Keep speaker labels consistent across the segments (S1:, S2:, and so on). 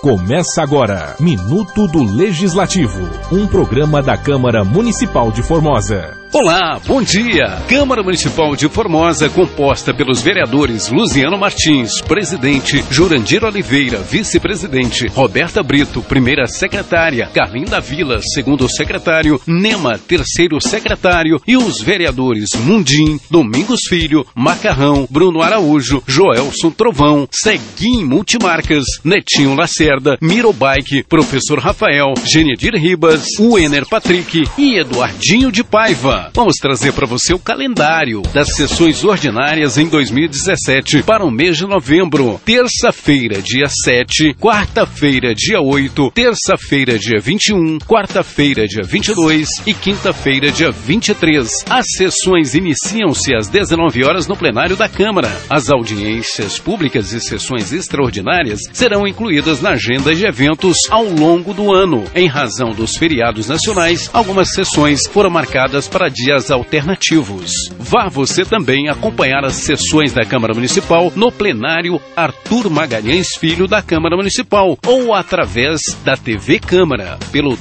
S1: Começa agora, Minuto do Legislativo, um programa da Câmara Municipal de Formosa.
S2: Olá, bom dia! Câmara Municipal de Formosa, composta pelos vereadores Luziano Martins, presidente, Jurandir Oliveira, vice-presidente, Roberta Brito, primeira secretária, Carlinda Vila, segundo secretário, Nema, terceiro secretário, e os vereadores Mundim, Domingos Filho, Macarrão, Bruno Araújo, Joelson Trovão, Seguim Multimarcas, Netinho Lacerda, Mirobike, Professor Rafael, Genedir Ribas, Uener Patrick e Eduardinho de Paiva. Vamos trazer para você o calendário das sessões ordinárias em 2017 para o mês de novembro. Terça-feira, dia 7, quarta-feira, dia 8, terça-feira, dia 21, quarta-feira, dia 22 e quinta-feira, dia 23. As sessões iniciam-se às 19 horas no plenário da Câmara. As audiências públicas e sessões extraordinárias serão incluídas na agenda de eventos ao longo do ano. Em razão dos feriados nacionais, algumas sessões foram marcadas para dias alternativos. Vá você também acompanhar as sessões da Câmara Municipal no plenário Arthur Magalhães Filho da Câmara Municipal ou através da TV Câmara pelo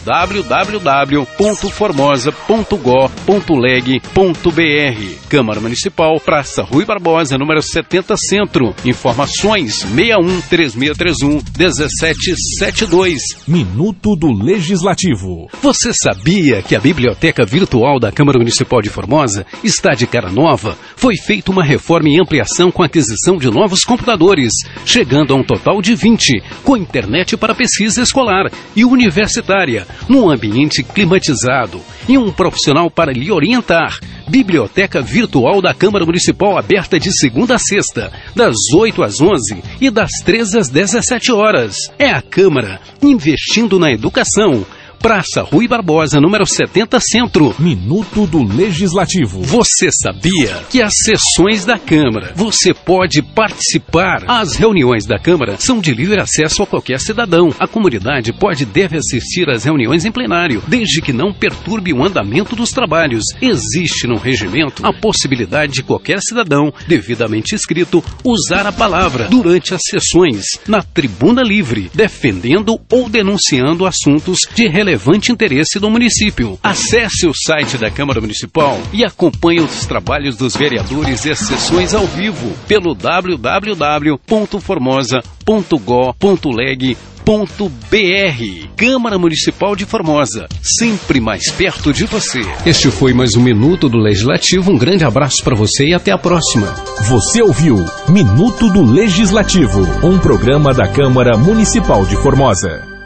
S2: www.formosa.gov.leg.br. Câmara Municipal, Praça Rui Barbosa, número 70 Centro. Informações 61-3631-1772.
S1: Minuto do Legislativo.
S2: Você sabia que a Biblioteca Virtual da Câmara Municipal de Formosa está de cara nova? Foi feita uma reforma e ampliação com a aquisição de novos computadores, chegando a um total de 20, com internet para pesquisa escolar e universitária, num ambiente climatizado e um profissional para lhe orientar. Biblioteca Virtual da Câmara Municipal aberta de segunda a sexta, das 8 às 11 e das 13 às 17 horas. É a Câmara investindo na educação. Praça Rui Barbosa, número 70 Centro.
S1: Minuto do Legislativo.
S2: Você sabia que as sessões da Câmara você pode participar? As reuniões da Câmara são de livre acesso a qualquer cidadão. A comunidade pode e deve assistir às reuniões em plenário, desde que não perturbe o andamento dos trabalhos. Existe no regimento a possibilidade de qualquer cidadão, devidamente inscrito, usar a palavra durante as sessões, na tribuna livre, defendendo ou denunciando assuntos de relevante interesse do município. Acesse o site da Câmara Municipal e acompanhe os trabalhos dos vereadores e as sessões ao vivo pelo www.formosa.gov.leg.br. Câmara Municipal de Formosa, sempre mais perto de você. Este foi mais um Minuto do Legislativo. Um grande abraço para você e até a próxima.
S1: Você ouviu Minuto do Legislativo, um programa da Câmara Municipal de Formosa.